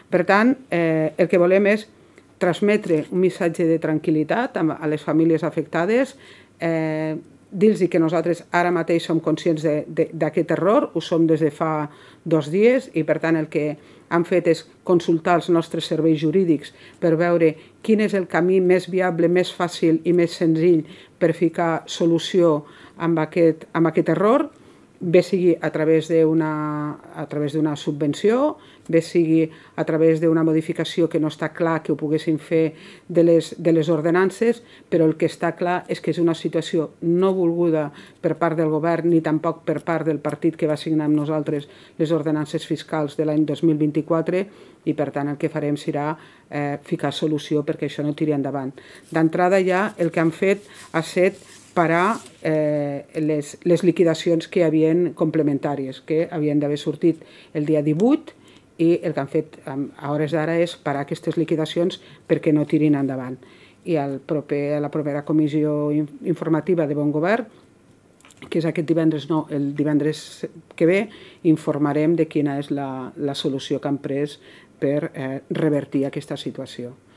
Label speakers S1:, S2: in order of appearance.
S1: Per tant, el que volem és transmetre un missatge de tranquil·litat a les famílies afectades, dir-los que nosaltres ara mateix som conscients d'aquest error, ho som des de fa 2 dies i per tant el que han fet és consultar els nostres serveis jurídics per veure quin és el camí més viable, més fàcil i més senzill per ficar solució amb aquest error, bé sigui a través d'una subvenció, bé sigui a través d'una modificació que no està clar que ho poguessin fer de les ordenances, però el que està clar és que és una situació no volguda per part del govern ni tampoc per part del partit que va signar amb nosaltres les ordenances fiscals de l'any 2024 i per tant el que farem serà ficar solució perquè això no tiri endavant. D'entrada ja el que han fet ha estat parar les liquidacions que hi havien complementàries, que havien d'haver sortit el dia 18 i el que han fet a hores d'ara és parar aquestes liquidacions perquè no tirin endavant. I a la propera comissió informativa de Bon Govern, que és aquest divendres, no, el divendres que ve, informarem de quina és la solució que han pres per revertir aquesta situació.